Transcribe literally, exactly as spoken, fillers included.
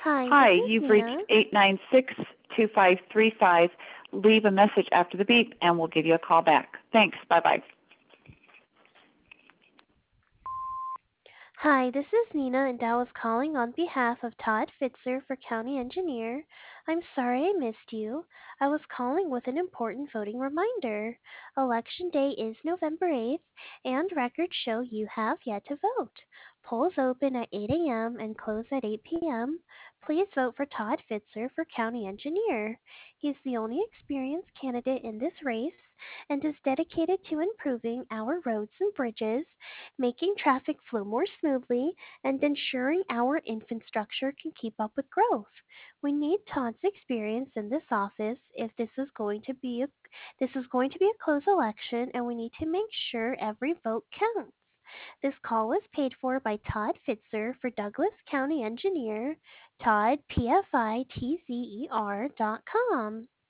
Hi, this Hi, is you've reached Nina. eight nine six, two five three five. Leave a message after the beep and we'll give you a call back. Thanks. Bye-bye. Hi, this is Nina, and I was calling on behalf of Todd Fitzer for County Engineer. I'm sorry I missed you. I was calling with an important voting reminder. Election Day is November eighth, and records show you have yet to vote. Polls open at eight a m and close at eight p m. Please vote for Todd Fitzer for County Engineer. He's the only experienced candidate in this race and is dedicated to improving our roads and bridges, making traffic flow more smoothly, and ensuring our infrastructure can keep up with growth. We need Todd's experience in this office if this is going to be a this is going to be a close election, and we need to make sure every vote counts. This call was paid for by Todd Fitzer for Douglas County Engineer, Todd, P F I T Z E R dot com.